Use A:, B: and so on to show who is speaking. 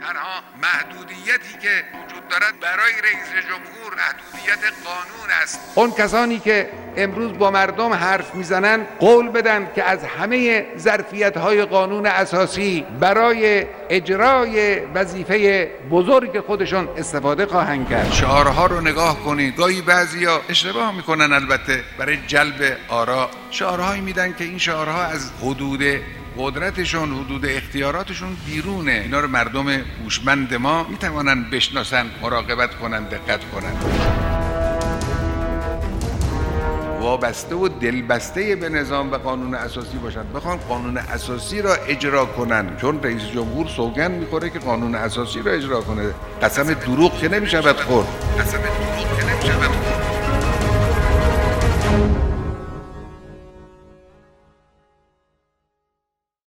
A: تنها محدودیتی که وجود دارد برای رئیس جمهور محدودیت قانون است.
B: اون کسانی که امروز با مردم حرف میزنن قول بدن که از همه ظرفیت‌های قانون اساسی برای اجرای وظیفه بزرگ خودشون استفاده خواهند کرد.
A: شعارها رو نگاه کنید، گاهی بعضیا اشتباه میکنن البته برای جلب آرا شعارهایی میدن که این شعارها از حدود قدرتشون، حدود اختیاراتشون بیرونه. اینا رو مردم هوشمند ما میتوانن بشناسن، مراقبت کنن، دقت کنن. وابسته و دلبسته به نظام و قانون اساسی باشن، بخوان قانون اساسی را اجرا کنن، چون رئیس جمهور سوگند میخوره که قانون اساسی را اجرا کنه. قسم دروغ که نمیشود خورد.